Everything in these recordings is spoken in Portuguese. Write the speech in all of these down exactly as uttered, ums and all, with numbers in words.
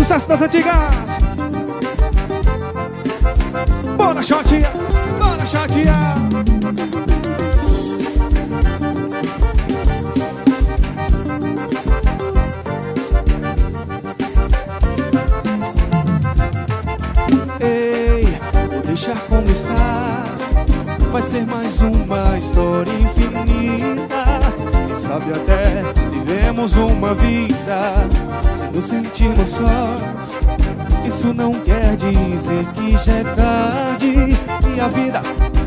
sucesso das antigas. Bora, chatear, bora, chatear. Ei, vou deixar como está. Vai ser mais uma história infinita. Quem sabe até vivemos uma vida sem nos sentirmos sós. Isso não quer dizer que já é tarde e a vida.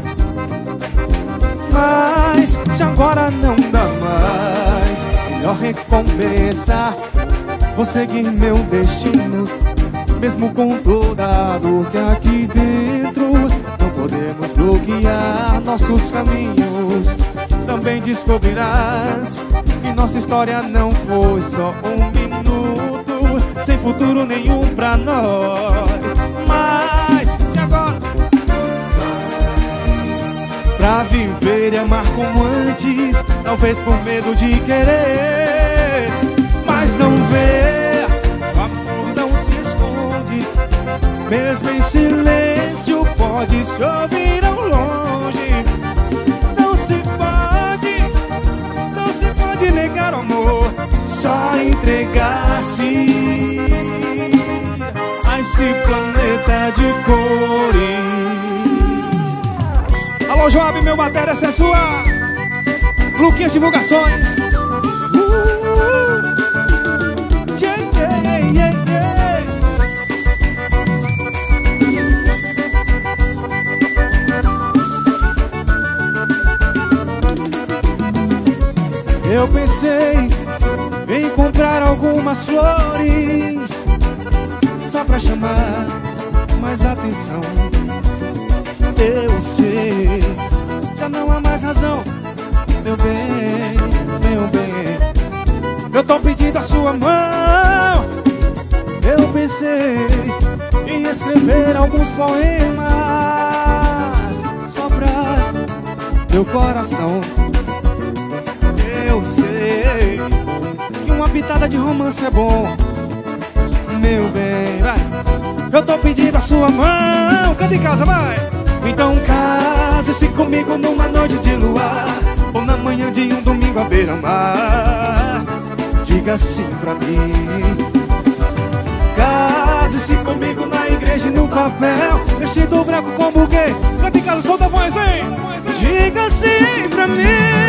Mas se agora não dá mais, melhor recomeçar. Vou seguir meu destino, mesmo com toda a dor que aqui dentro. Não podemos bloquear nossos caminhos. Também descobrirás que nossa história não foi só um minuto, sem futuro nenhum pra nós. Mas se agora pra viver e amar como antes, talvez por medo de querer, mas não vê, o amor não se esconde. Mesmo em silêncio pode se ouvir ao longe. Não se pode, não se pode negar o amor, só entregar-se a esse planeta de cores. Alô, Joab, meu matéria, essa é sua. Luquinhas Divulgações. Uh, yeah, yeah, yeah, yeah. Eu pensei em comprar algumas flores só pra chamar mais atenção. Eu sei, já não há mais razão, meu bem, meu bem. Eu tô pedindo a sua mão. Eu pensei em escrever alguns poemas só pra meu coração. Eu sei que uma pitada de romance é bom, meu bem, vai. Eu tô pedindo a sua mão. Canta em casa, vai. Então case-se comigo numa noite de luar, ou na manhã de um domingo à beira-mar. Diga sim pra mim. Case-se comigo na igreja e no papel, vestido branco com buquê. Canta em casa, solta a voz, vem. Diga sim pra mim.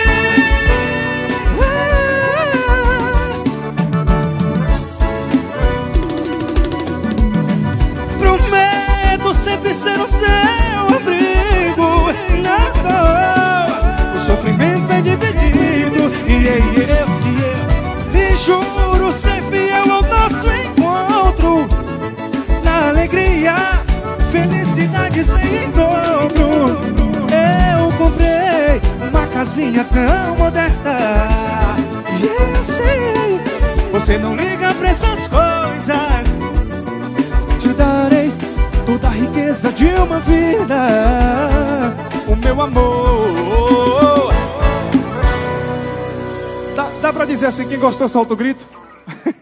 Prometo sempre ser o seu abrigo. Não, o sofrimento é dividido, e eu, e eu, e eu lhe juro ser fiel ao nosso encontro. Na alegria, felicidades vem em dobro. Eu comprei uma casinha tão modesta, e eu sei, você não liga pra essas coisas. Te darei toda a riqueza de uma vida, o meu amor. Dá, dá pra dizer assim, quem gostou solta o grito.